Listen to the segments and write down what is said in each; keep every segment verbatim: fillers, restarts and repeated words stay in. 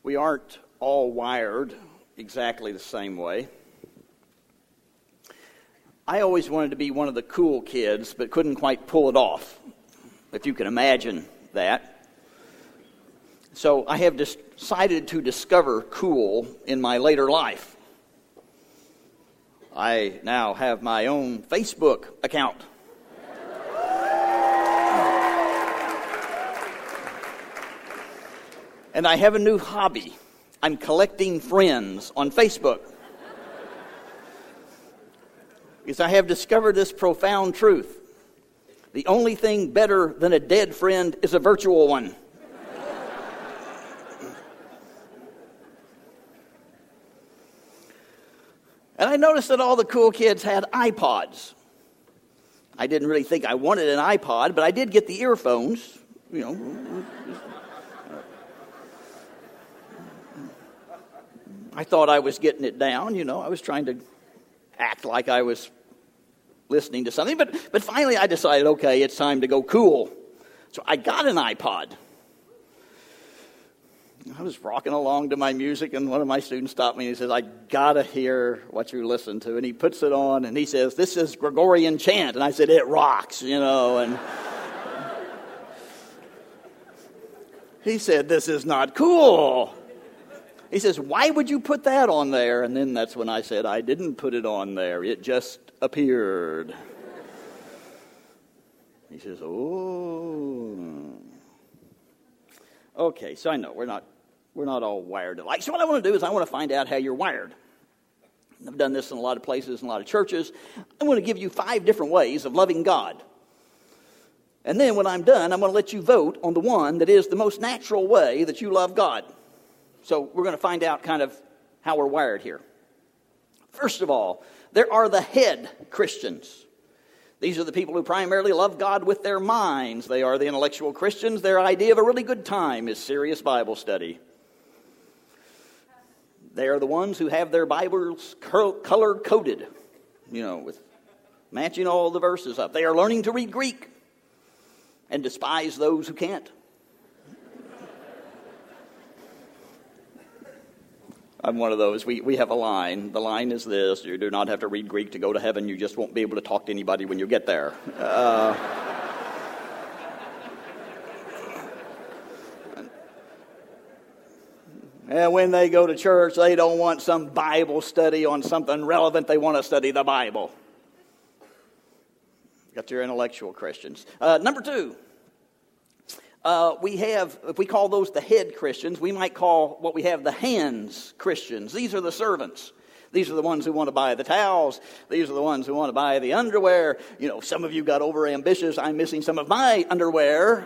We aren't all wired exactly the same way. I always wanted to be one of the cool kids, but couldn't quite pull it off, if you can imagine that. So I have decided to discover cool in my later life. I now have my own Facebook account. And I have a new hobby. I'm collecting friends on Facebook. Because I have discovered this profound truth. The only thing better than a dead friend is a virtual one. And I noticed that all the cool kids had iPods. I didn't really think I wanted an iPod, but I did get the earphones, you know. I thought I was getting it down, you know. I was trying to act like I was listening to something. But, but finally I decided, okay, it's time to go cool. So I got an iPod. I was rocking along to my music, and one of my students stopped me and he says, I got to hear what you listen to. And he puts it on, and he says, this is Gregorian chant. And I said, it rocks, you know. And he said, this is not cool. He says, why would you put that on there? And then that's when I said, I didn't put it on there. It just appeared. He says, oh. Okay, so I know we're not we're not all wired alike. So what I want to do is I want to find out how you're wired. I've done this in a lot of places, in a lot of churches. I want to give you five different ways of loving God. And then when I'm done, I'm going to let you vote on the one that is the most natural way that you love God. So we're going to find out kind of how we're wired here. First of all, there are the head Christians. These are the people who primarily love God with their minds. They are the intellectual Christians. Their idea of a really good time is serious Bible study. They are the ones who have their Bibles color-coded, you know, with matching all the verses up. They are learning to read Greek and despise those who can't. I'm one of those. We we have a line. The line is this: you do not have to read Greek to go to heaven. You just won't be able to talk to anybody when you get there. Uh, and when they go to church, they don't want some Bible study on something relevant. They want to study the Bible. Got your intellectual Christians. Uh, number two. Uh, we have, if we call those the head Christians, we might call what we have the hands Christians. These are the servants. These are the ones who want to buy the towels. These are the ones who want to buy the underwear. You know, some of you got over ambitious. I'm missing some of my underwear.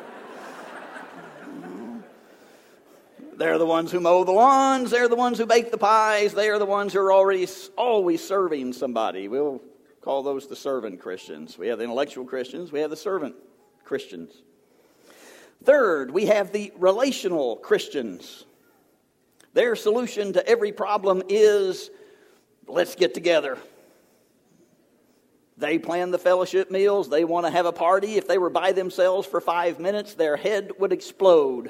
They're the ones who mow the lawns. They're the ones who bake the pies. They are the ones who are already always serving somebody. We'll call those the servant Christians. We have the intellectual Christians. We have the servant Christians. Third, we have the relational Christians. Their solution to every problem is, let's get together. They plan the fellowship meals. They want to have a party. If they were by themselves for five minutes, their head would explode.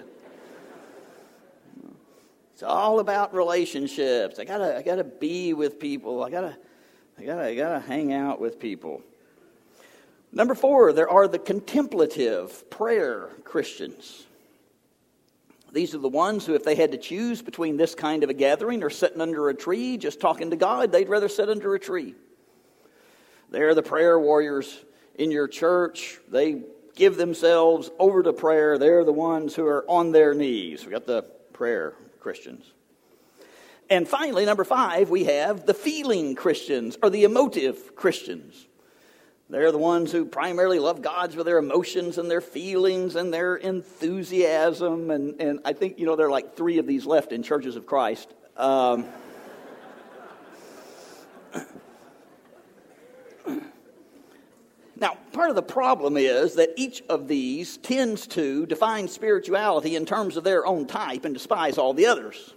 It's all about relationships. I gotta, I gotta be with people. I gotta, I gotta, I gotta hang out with people. Number four, there are the contemplative prayer Christians. These are the ones who, if they had to choose between this kind of a gathering or sitting under a tree just talking to God, they'd rather sit under a tree. They're the prayer warriors in your church. They give themselves over to prayer. They're the ones who are on their knees. We got the prayer Christians. And finally, number five, we have the feeling Christians or the emotive Christians. They're the ones who primarily love God with their emotions and their feelings and their enthusiasm. And, and I think, you know, there are like three of these left in Churches of Christ. Um, now, part of the problem is that each of these tends to define spirituality in terms of their own type and despise all the others.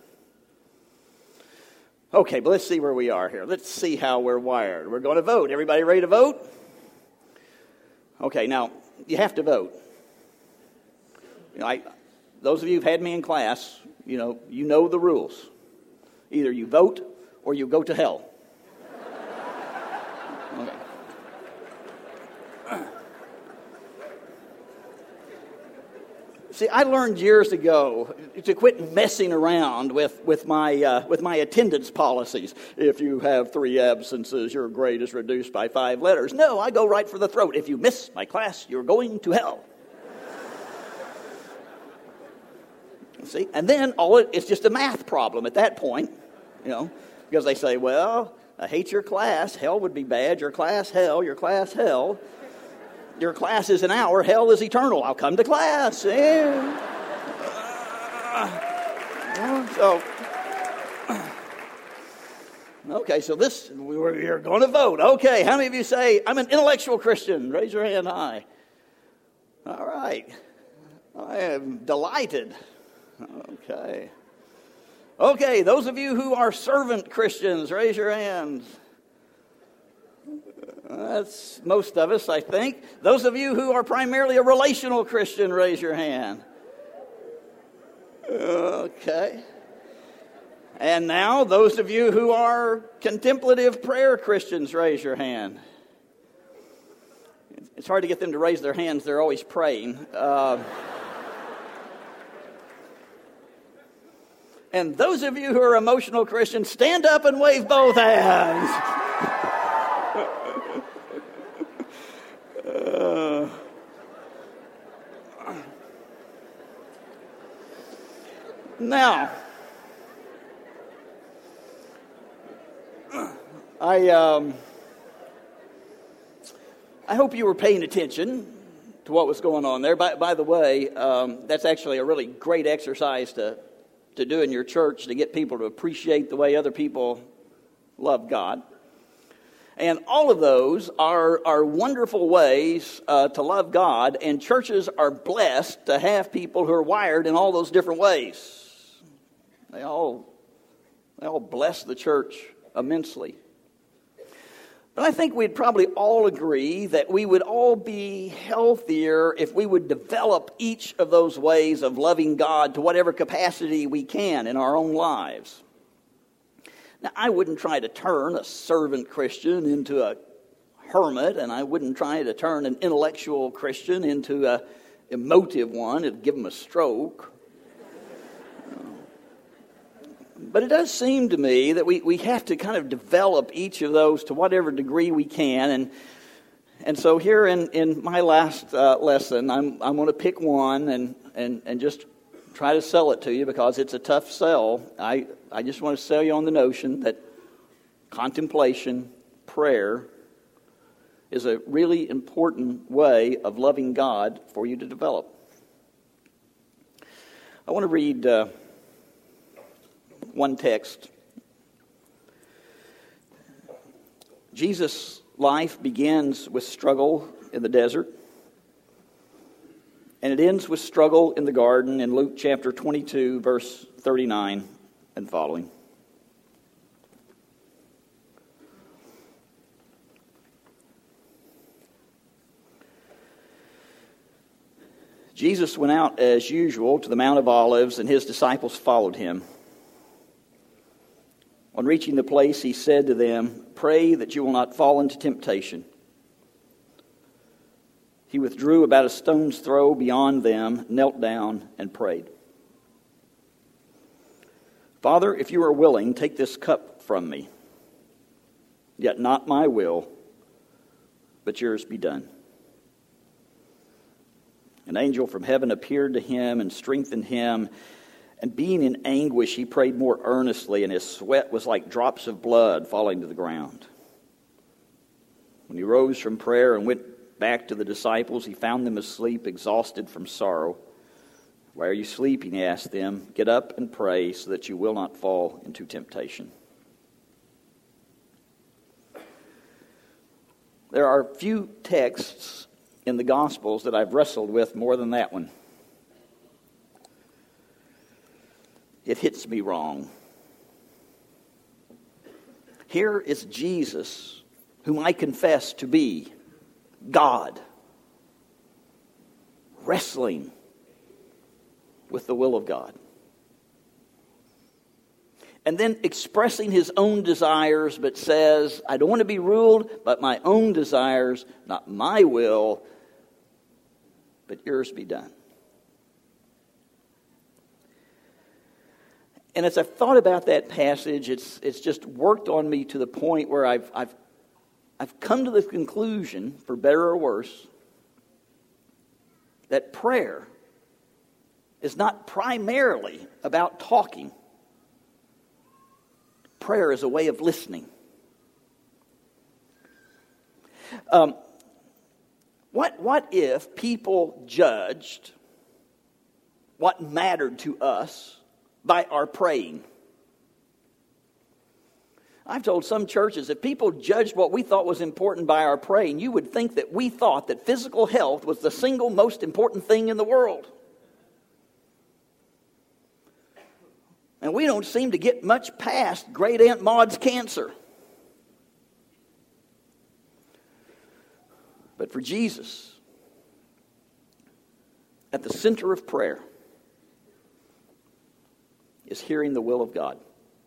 Okay, but let's see where we are here. Let's see how we're wired. We're going to vote. Everybody ready to vote? Okay, now, you have to vote. You know, I, those of you who've had me in class, you know, you know the rules. Either you vote or you go to hell. Okay. See, I learned years ago to quit messing around with, with my uh, with my attendance policies. If you have three absences, your grade is reduced by five letters. No, I go right for the throat. If you miss my class, you're going to hell. See, and then all it, it's just a math problem at that point, you know, because they say, well, I hate your class. Hell would be bad. Your class, hell. Your class, hell. Your class is an hour. Hell is eternal. I'll come to class. Yeah. Uh, so, okay, so this, we're going to vote. Okay, how many of you say, I'm an intellectual Christian? Raise your hand high. All right. I am delighted. Okay. Okay, those of you who are servant Christians, raise your hands. That's most of us, I think. Those of you who are primarily a relational Christian, raise your hand. Okay. And now, those of you who are contemplative prayer Christians, raise your hand. It's hard to get them to raise their hands. They're always praying. Uh, and those of you who are emotional Christians, stand up and wave both hands. Uh, now, I um, I hope you were paying attention to what was going on there. By, by the way, um, that's actually a really great exercise to to do in your church to get people to appreciate the way other people love God. And all of those are, are wonderful ways uh, to love God, and churches are blessed to have people who are wired in all those different ways. They all, they all bless the church immensely. But I think we'd probably all agree that we would all be healthier if we would develop each of those ways of loving God to whatever capacity we can in our own lives. Now, I wouldn't try to turn a servant Christian into a hermit, and I wouldn't try to turn an intellectual Christian into an emotive one. It'd give them a stroke. But it does seem to me that we, we have to kind of develop each of those to whatever degree we can. And and so here in, in my last uh, lesson, I'm I'm going to pick one and, and, and just try to sell it to you because it's a tough sell. I, I just want to sell you on the notion that contemplation, prayer, is a really important way of loving God for you to develop. I want to read uh, one text. Jesus' life begins with struggle in the desert, and it ends with struggle in the garden in Luke chapter twenty-two, verse thirty-nine and following. Jesus went out as usual to the Mount of Olives, and his disciples followed him. On reaching the place, he said to them, "Pray that you will not fall into temptation." He withdrew about a stone's throw beyond them, knelt down, and prayed. "Father, if you are willing, take this cup from me. Yet not my will, but yours be done." An angel from heaven appeared to him and strengthened him. And being in anguish, he prayed more earnestly, and his sweat was like drops of blood falling to the ground. When he rose from prayer and went back to the disciples, he found them asleep, exhausted from sorrow. "Why are you sleeping?" he asked them. "Get up and pray so that you will not fall into temptation." There are few texts in the Gospels that I've wrestled with more than that one. It hits me wrong. Here is Jesus, whom I confess to be God, wrestling with the will of God. and then expressing his own desires, but says, I don't want to be ruled by my own desires, not my will, but yours be done. And as I've thought about that passage, it's it's just worked on me to the point where I've I've I've come to the conclusion, for better or worse, that prayer is not primarily about talking. Prayer is a way of listening. Um, what what if people judged what mattered to us by our praying? I've told some churches, if people judged what we thought was important by our praying, you would think that we thought that physical health was the single most important thing in the world. And we don't seem to get much past Great Aunt Maud's cancer. But for Jesus, at the center of prayer is hearing the will of God.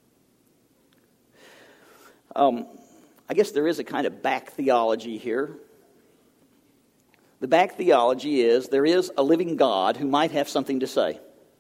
Um, I guess there is a kind of back theology here. The back theology is there is a living God who might have something to say.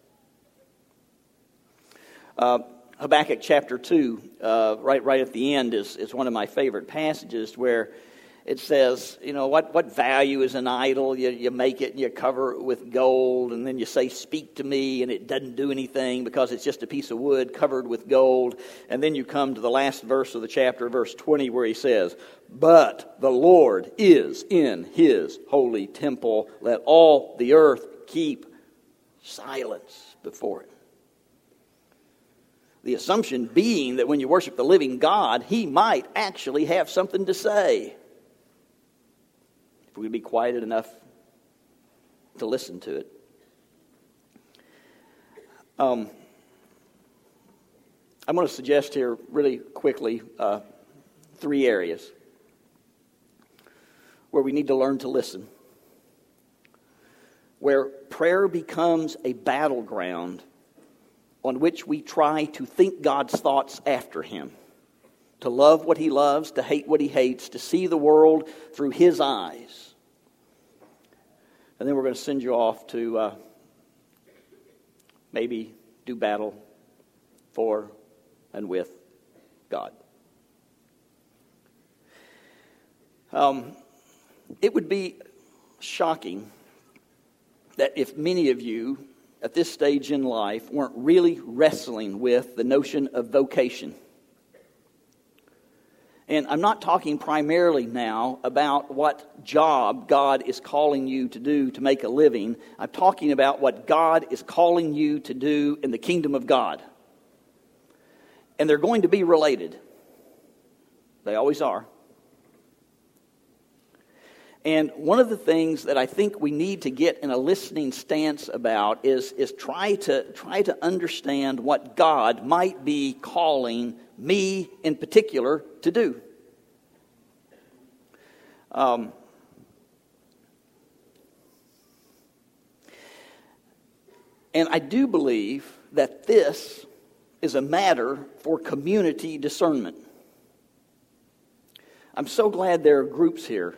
Uh, Habakkuk chapter two, uh, right right at the end, is, is one of my favorite passages where it says, you know, what, what value is an idol? You, you make it and you cover it with gold, and then you say, speak to me, and it doesn't do anything because it's just a piece of wood covered with gold. And then you come to the last verse of the chapter, verse twenty, where he says, but the Lord is in his holy temple. Let all the earth keep silence before it. The assumption being that when you worship the living God, he might actually have something to say. If we would be quieted enough to listen to it. Um, I'm going to suggest here really quickly uh, three areas where we need to learn to listen. Where prayer becomes a battleground on which we try to think God's thoughts after him. To love what he loves, to hate what he hates, to see the world through his eyes. And then we're going to send you off to uh, maybe do battle for and with God. Um, it would be shocking that if many of you at this stage in life weren't really wrestling with the notion of vocation. And I'm not talking primarily now about what job God is calling you to do to make a living. I'm talking about what God is calling you to do in the kingdom of God. And they're going to be related. They always are. And one of the things that I think we need to get in a listening stance about is, is try to try to understand what God might be calling me in particular to do. Um, and I do believe that this is a matter for community discernment. I'm so glad there are groups here.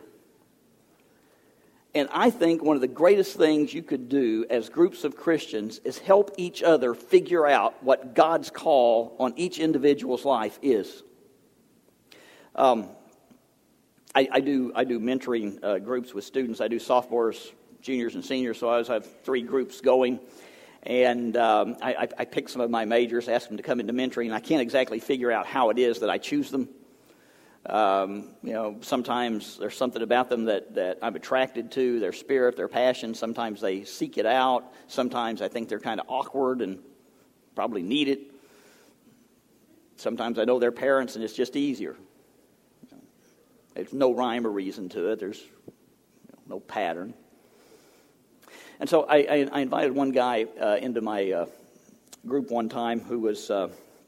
And I think one of the greatest things you could do as groups of Christians is help each other figure out what God's call on each individual's life is. Um, I, I do I do mentoring uh, groups with students. I do sophomores, juniors, and seniors, so I always have three groups going. And um, I, I, I pick some of my majors, ask them to come into mentoring. I can't exactly figure out how it is that I choose them. Um, you know, sometimes there's something about them that, that I'm attracted to, their spirit, their passion. Sometimes they seek it out. Sometimes I think they're kind of awkward and probably need it. Sometimes I know their parents and it's just easier. There's no rhyme or reason to it. There's no pattern. And so I, I, I invited one guy uh, into my uh, group one time who was... Uh,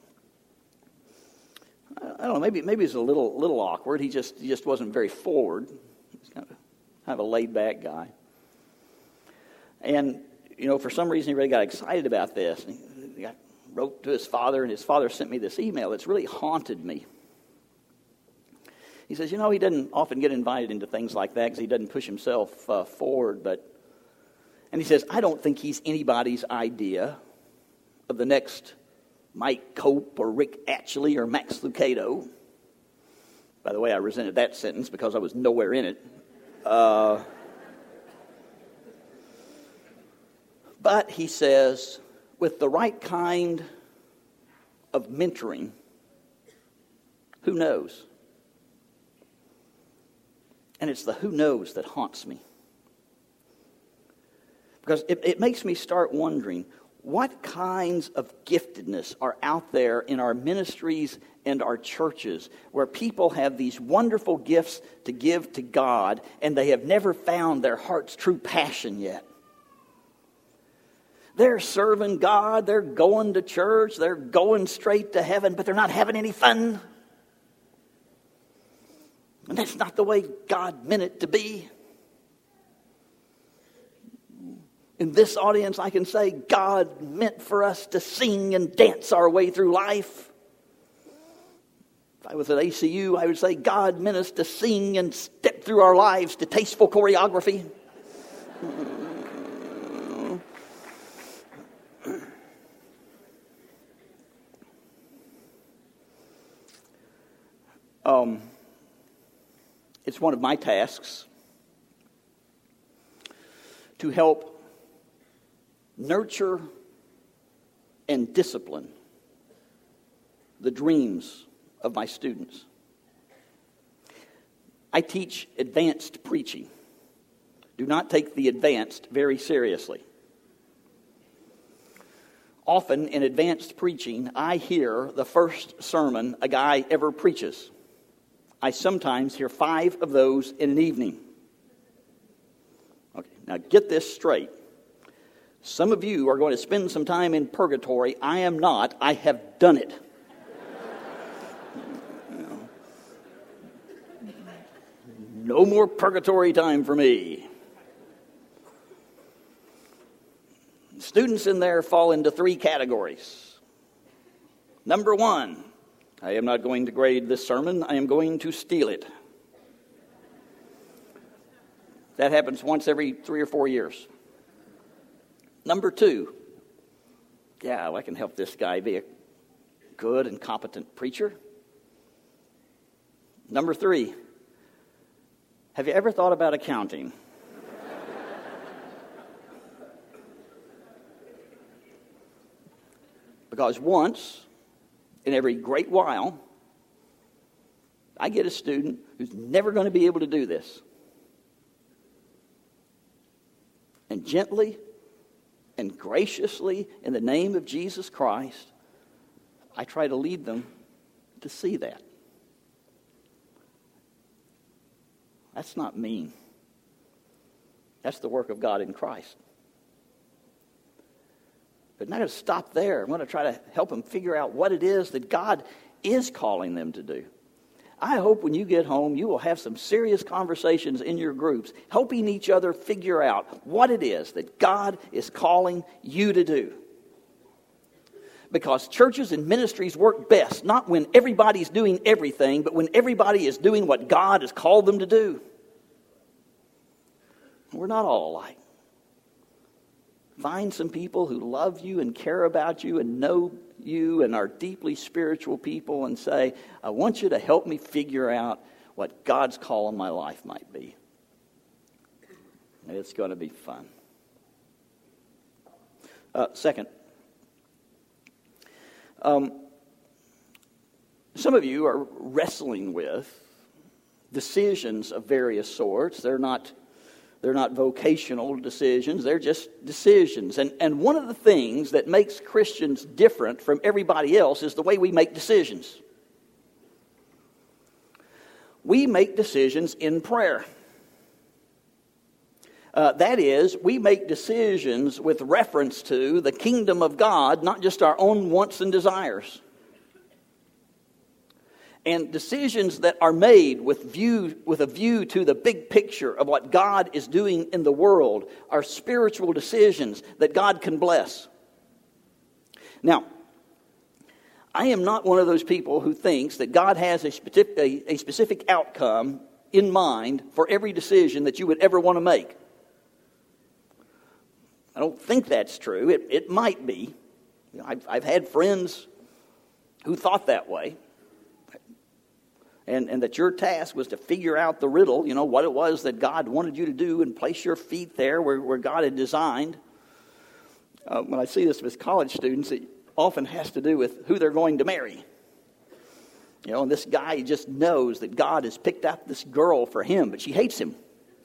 I don't know, maybe maybe he's a little little awkward. He just he just wasn't very forward. He's kind of, kind of a laid-back guy. And, you know, for some reason he really got excited about this. He got wrote to his father, and his father sent me this email. It's really haunted me. He says, you know, he doesn't often get invited into things like that because he doesn't push himself uh, forward. But, and he says, I don't think he's anybody's idea of the next Mike Cope or Rick Atchley or Max Lucado. By the way, I resented that sentence because I was nowhere in it. Uh, but he says, with the right kind of mentoring, who knows? And it's the who knows that haunts me. Because it, it makes me start wondering, what kinds of giftedness are out there in our ministries and our churches where people have these wonderful gifts to give to God and they have never found their heart's true passion yet? They're serving God, they're going to church, they're going straight to heaven, but they're not having any fun. And that's not the way God meant it to be. In this audience, I can say God meant for us to sing and dance our way through life. If I was at A C U, I would say God meant us to sing and step through our lives to tasteful choreography. um... It's one of my tasks to help nurture and discipline the dreams of my students. I teach advanced preaching. Do not take the advanced very seriously. Often in advanced preaching, I hear the first sermon a guy ever preaches. I sometimes hear five of those in an evening. Okay, now get this straight. Some of you are going to spend some time in purgatory. I am not. I have done it. No more purgatory time for me. Students in there fall into three categories. Number one, I am not going to grade this sermon. I am going to steal it. That happens once every three or four years. Number two, yeah, well, I can help this guy be a good and competent preacher. Number three, have you ever thought about accounting? Because once in every great while, I get a student who's never going to be able to do this. And gently and graciously, in the name of Jesus Christ, I try to lead them to see that. That's not mean. That's the work of God in Christ. But I'm not going to stop there. I'm going to try to help them figure out what it is that God is calling them to do. I hope when you get home, you will have some serious conversations in your groups, helping each other figure out what it is that God is calling you to do. Because churches and ministries work best, not when everybody's doing everything, but when everybody is doing what God has called them to do. We're not all alike. Find some people who love you and care about you and know you and are deeply spiritual people and say, I want you to help me figure out what God's call in my life might be. And it's going to be fun. Uh, second, um, some of you are wrestling with decisions of various sorts. They're not They're not vocational decisions. They're just decisions. And, and one of the things that makes Christians different from everybody else is the way we make decisions. We make decisions in prayer. Uh, that is, we make decisions with reference to the kingdom of God, not just our own wants and desires. And decisions that are made with view with a view to the big picture of what God is doing in the world are spiritual decisions that God can bless. Now, I am not one of those people who thinks that God has a specific, a, a specific outcome in mind for every decision that you would ever want to make. I don't think that's true. It, it might be. You know, I've, I've had friends who thought that way. And, and that your task was to figure out the riddle, you know, what it was that God wanted you to do and place your feet there where, where God had designed. Uh, when I see this with college students, it often has to do with who they're going to marry. You know, and this guy just knows that God has picked out this girl for him, but she hates him.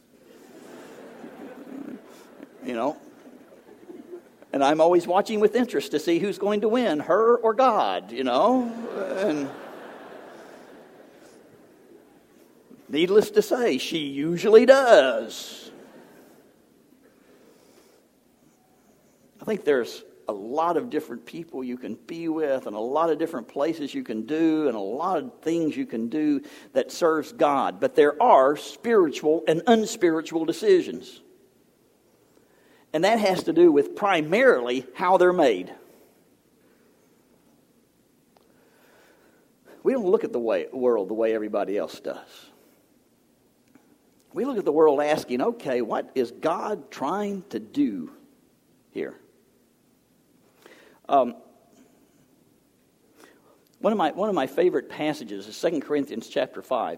You know, and I'm always watching with interest to see who's going to win, her or God, you know. And needless to say, she usually does. I think there's a lot of different people you can be with and a lot of different places you can do and a lot of things you can do that serves God. But there are spiritual and unspiritual decisions. And that has to do with primarily how they're made. We don't look at the way, world the way everybody else does. We look at the world asking, okay, what is God trying to do here? Um, one of my one of my favorite passages is Second Corinthians chapter five,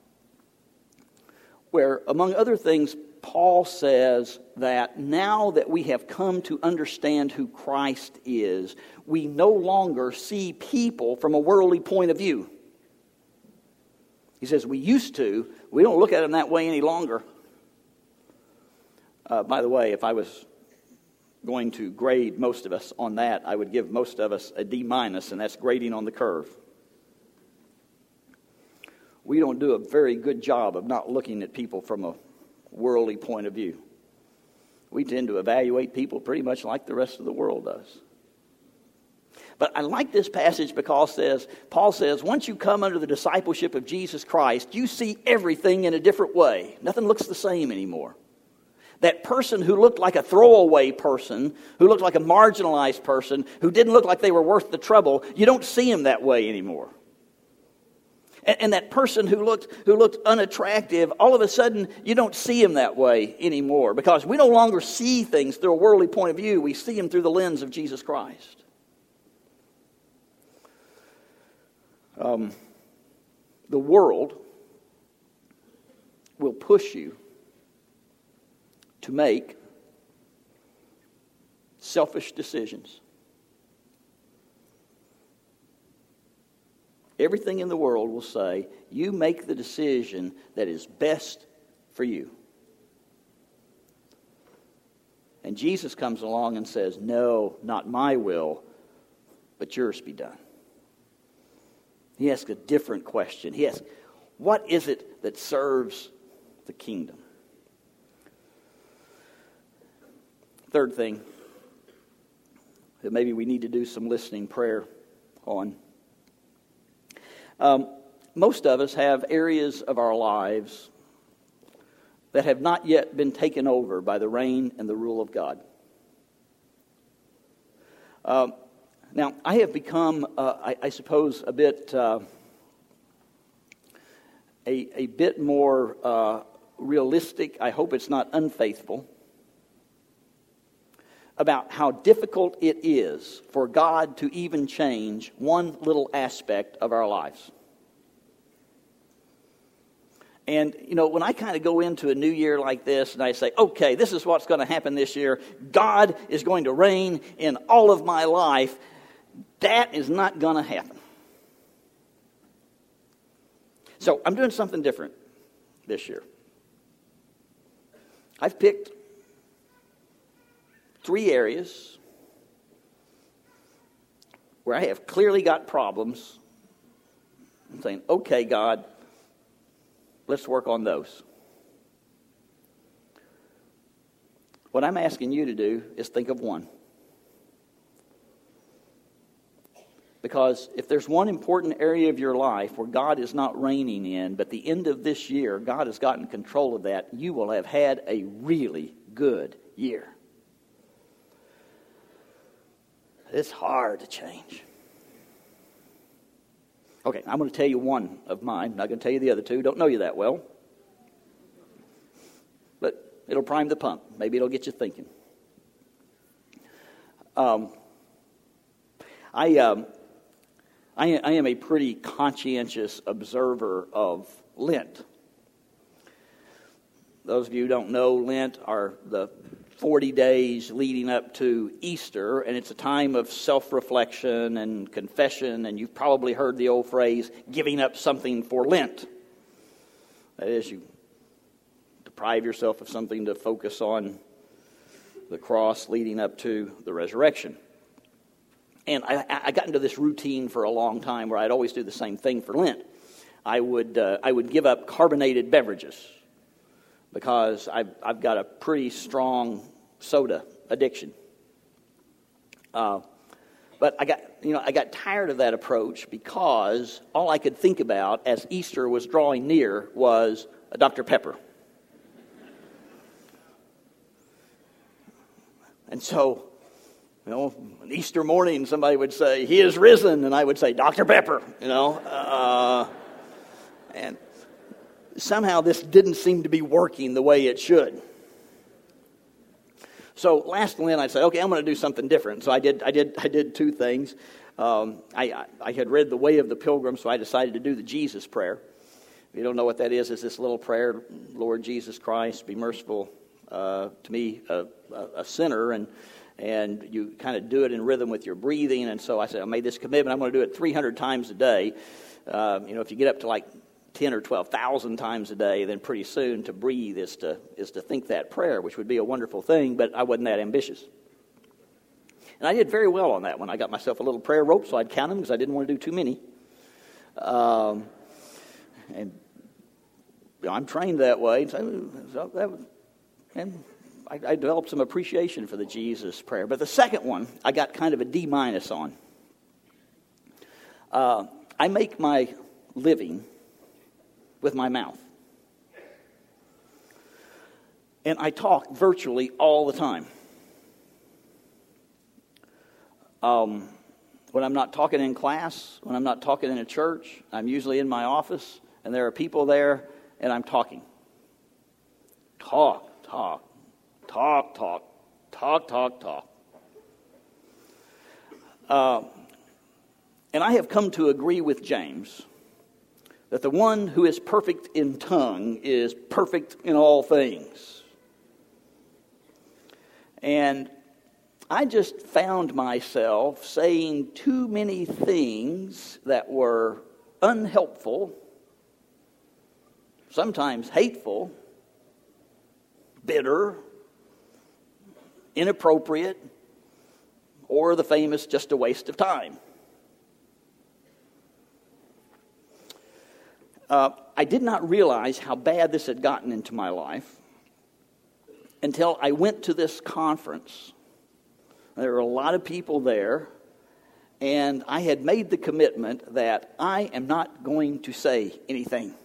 where, among other things, Paul says that now that we have come to understand who Christ is, we no longer see people from a worldly point of view. He says we used to. We don't look at them that way any longer. Uh, by the way, if I was going to grade most of us on that, I would give most of us a D minus, and that's grading on the curve. We don't do a very good job of not looking at people from a worldly point of view. We tend to evaluate people pretty much like the rest of the world does. But I like this passage because says, Paul says, once you come under the discipleship of Jesus Christ, you see everything in a different way. Nothing looks the same anymore. That person who looked like a throwaway person, who looked like a marginalized person, who didn't look like they were worth the trouble, you don't see him that way anymore. And, and that person who looked who looked unattractive, all of a sudden you don't see him that way anymore, because we no longer see things through a worldly point of view. We see him through the lens of Jesus Christ. Um, the world will push you to make selfish decisions. Everything in the world will say, you make the decision that is best for you. And Jesus comes along and says, no, not my will, but yours be done. He asks a different question. He asks, what is it that serves the kingdom? Third thing that maybe we need to do some listening prayer on. Um, most of us have areas of our lives that have not yet been taken over by the reign and the rule of God. Um, now, I have become, uh, I, I suppose, a bit, uh, a, a bit more uh, realistic. I hope it's not unfaithful about how difficult it is for God to even change one little aspect of our lives. And, you know, when I kind of go into a new year like this and I say, okay, this is what's going to happen this year. God is going to reign in all of my life. That is not going to happen. So I'm doing something different this year. I've picked three areas where I have clearly got problems. I'm saying, okay, God, let's work on those. What I'm asking you to do is think of one. Because if there's one important area of your life where God is not reigning in, but the end of this year, God has gotten control of that, you will have had a really good year. It's hard to change. Okay, I'm going to tell you one of mine. I'm not going to tell you the other two. Don't know you that well. But it'll prime the pump. Maybe it'll get you thinking. Um, I, um, I, I am a pretty conscientious observer of Lent. Those of you who don't know, Lent are the forty days leading up to Easter, and it's a time of self-reflection and confession, and you've probably heard the old phrase, giving up something for Lent. That is, you deprive yourself of something to focus on the cross leading up to the resurrection. And I, I got into this routine for a long time where I'd always do the same thing for Lent. I would uh, I would give up carbonated beverages because I've, I've got a pretty strong soda addiction. Uh, but I got you know I got tired of that approach because all I could think about as Easter was drawing near was a Doctor Pepper. And so, you know, Easter morning, somebody would say, "He is risen," and I would say, "Doctor Pepper," you know. Uh, and somehow this didn't seem to be working the way it should. So last Lent, I'd say, "Okay, I'm going to do something different." So I did. I did. I did two things. Um, I, I, I had read The Way of the Pilgrim, so I decided to do the Jesus prayer. If you don't know what that is, it's this little prayer: "Lord Jesus Christ, be merciful uh, to me, a, a, a sinner," and and you kind of do it in rhythm with your breathing. And so I said, I made this commitment. I'm going to do it three hundred times a day. Uh, you know, if you get up to like ten or twelve thousand times a day, then pretty soon to breathe is to is to think that prayer, which would be a wonderful thing. But I wasn't that ambitious, and I did very well on that one. I got myself a little prayer rope so I'd count them because I didn't want to do too many. Um, and you know, I'm trained that way, so, so that was, and. I, I developed some appreciation for the Jesus prayer. But the second one, I got kind of a D minus on. Uh, I make my living with my mouth. And I talk virtually all the time. Um, when I'm not talking in class, when I'm not talking in a church, I'm usually in my office, and there are people there, and I'm talking. Talk, talk. Talk, talk, talk, talk, talk. Uh, and I have come to agree with James that the one who is perfect in tongue is perfect in all things. And I just found myself saying too many things that were unhelpful, sometimes hateful, bitter, inappropriate, or the famous just a waste of time. Uh, I did not realize how bad this had gotten into my life until I went to this conference. There were a lot of people there, and I had made the commitment that I am not going to say anything.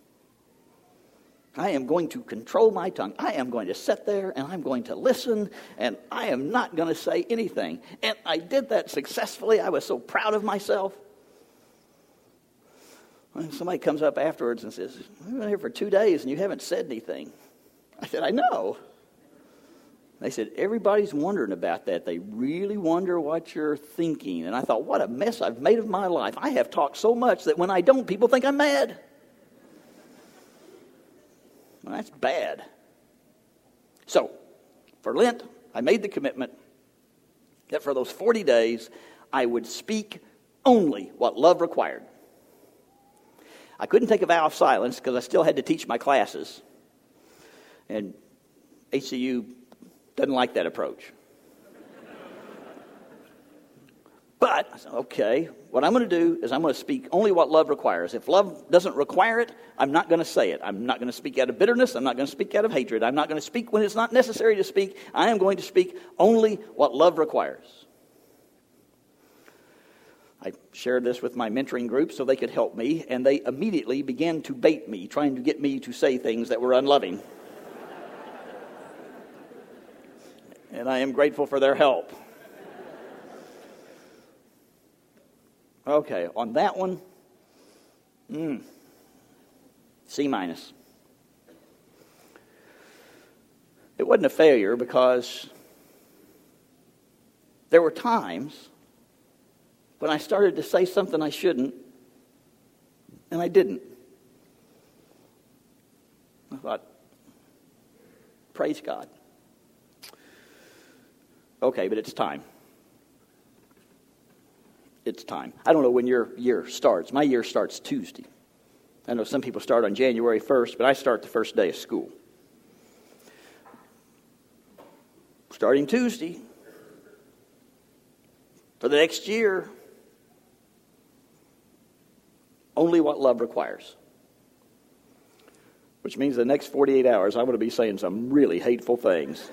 I am going to control my tongue. I am going to sit there and I'm going to listen, and I am not going to say anything. And I did that successfully. I was so proud of myself. When somebody comes up afterwards and says, "We've been here for two days and you haven't said anything." I said, "I know." They said, "Everybody's wondering about that. They really wonder what you're thinking." And I thought, what a mess I've made of my life. I have talked so much that when I don't, people think I'm mad. Well, that's bad. So, for Lent, I made the commitment that for those forty days, I would speak only what love required. I couldn't take a vow of silence because I still had to teach my classes. And H C U doesn't like that approach. But, I said, okay, what I'm going to do is I'm going to speak only what love requires. If love doesn't require it, I'm not going to say it. I'm not going to speak out of bitterness. I'm not going to speak out of hatred. I'm not going to speak when it's not necessary to speak. I am going to speak only what love requires. I shared this with my mentoring group so they could help me, and they immediately began to bait me, trying to get me to say things that were unloving. And I am grateful for their help. Okay, on that one, Mm. C minus. It wasn't a failure because there were times when I started to say something I shouldn't, and I didn't. I thought, praise God. Okay, but it's time. It's time. I don't know when your year starts. My year starts Tuesday. I know some people start on January first, but I start the first day of school. Starting Tuesday, for the next year, only what love requires. Which means the next forty-eight hours, I'm going to be saying some really hateful things.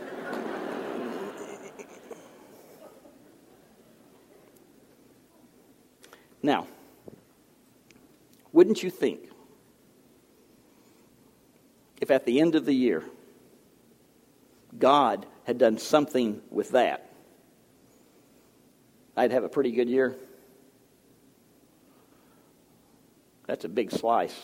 Now, wouldn't you think if at the end of the year, God had done something with that, I'd have a pretty good year? That's a big slice.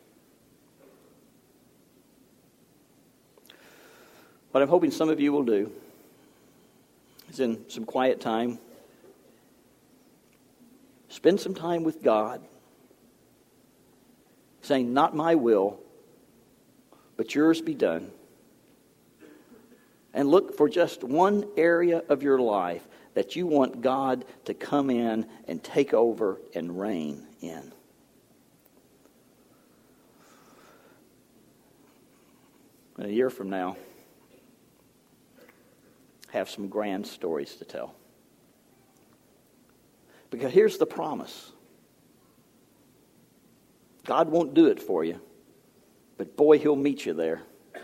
What I'm hoping some of you will do is in some quiet time, spend some time with God, saying, not my will, but yours be done. And look for just one area of your life that you want God to come in and take over and reign in. And a year from now, have some grand stories to tell. Because here's the promise. God won't do it for you, but boy, he'll meet you there.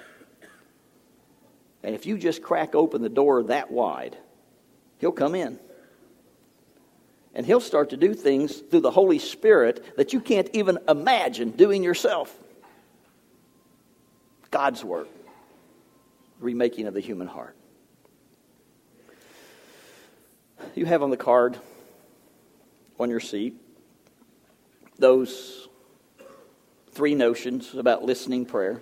And if you just crack open the door that wide, he'll come in. And he'll start to do things through the Holy Spirit that you can't even imagine doing yourself. God's work. Remaking of the human heart. You have on the card on your seat those three notions about listening prayer.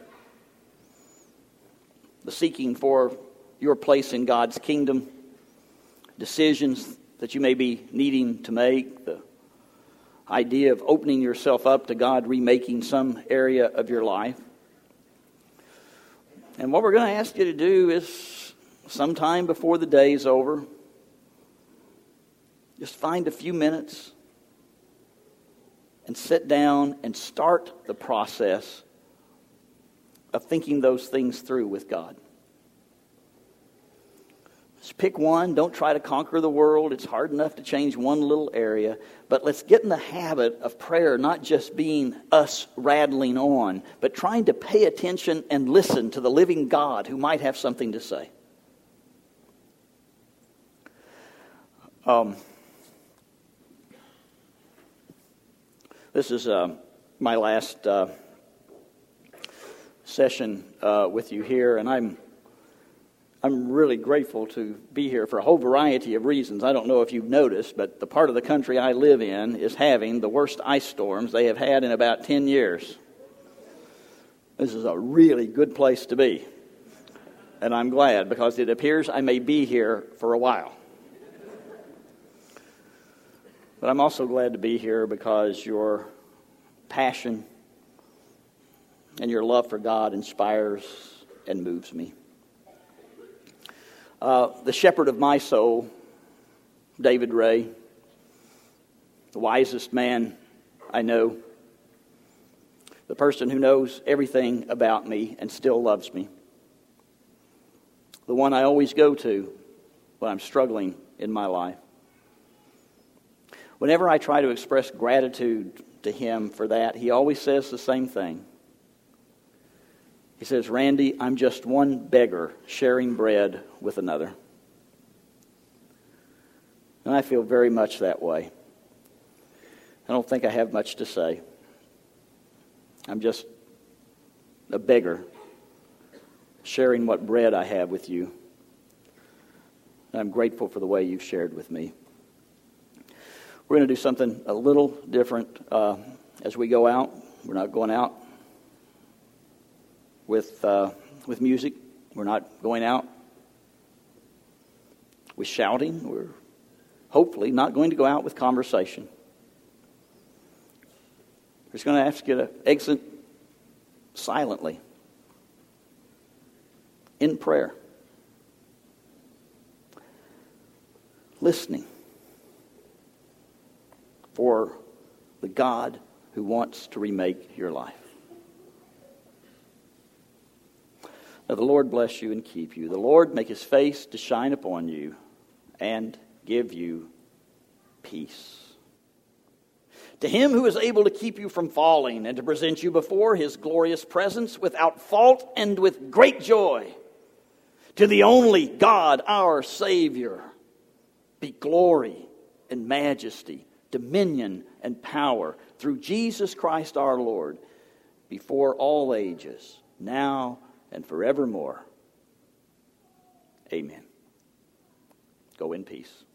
The seeking for your place in God's kingdom, decisions that you may be needing to make, the idea of opening yourself up to God remaking some area of your life. And what we're going to ask you to do is sometime before the day is over, just find a few minutes and sit down and start the process of thinking those things through with God. Just pick one. Don't try to conquer the world. It's hard enough to change one little area. But let's get in the habit of prayer not just being us rattling on, but trying to pay attention and listen to the living God who might have something to say. Um, this is uh, my last uh, session uh, with you here, and I'm I'm really grateful to be here for a whole variety of reasons. I don't know if you've noticed, but the part of the country I live in is having the worst ice storms they have had in about ten years. This is a really good place to be. And I'm glad, because it appears I may be here for a while. But I'm also glad to be here because your passion and your love for God inspires and moves me. Uh, the shepherd of my soul, David Ray, the wisest man I know, the person who knows everything about me and still loves me, the one I always go to when I'm struggling in my life. Whenever I try to express gratitude to him for that, he always says the same thing. He says, Randy, I'm just one beggar sharing bread with another. And I feel very much that way. I don't think I have much to say. I'm just a beggar sharing what bread I have with you. And I'm grateful for the way you've shared with me. We're going to do something a little different uh, as we go out. We're not going out with uh, with music. We're not going out with shouting. We're hopefully not going to go out with conversation. We're just going to ask you to exit silently in prayer, listening for the God who wants to remake your life. Now the Lord bless you and keep you. The Lord make his face to shine upon you and give you peace. To him who is able to keep you from falling and to present you before his glorious presence without fault and with great joy, to the only God, our Savior, be glory and majesty, dominion and power through Jesus Christ our Lord, before all ages, now and forevermore. Amen. Go in peace.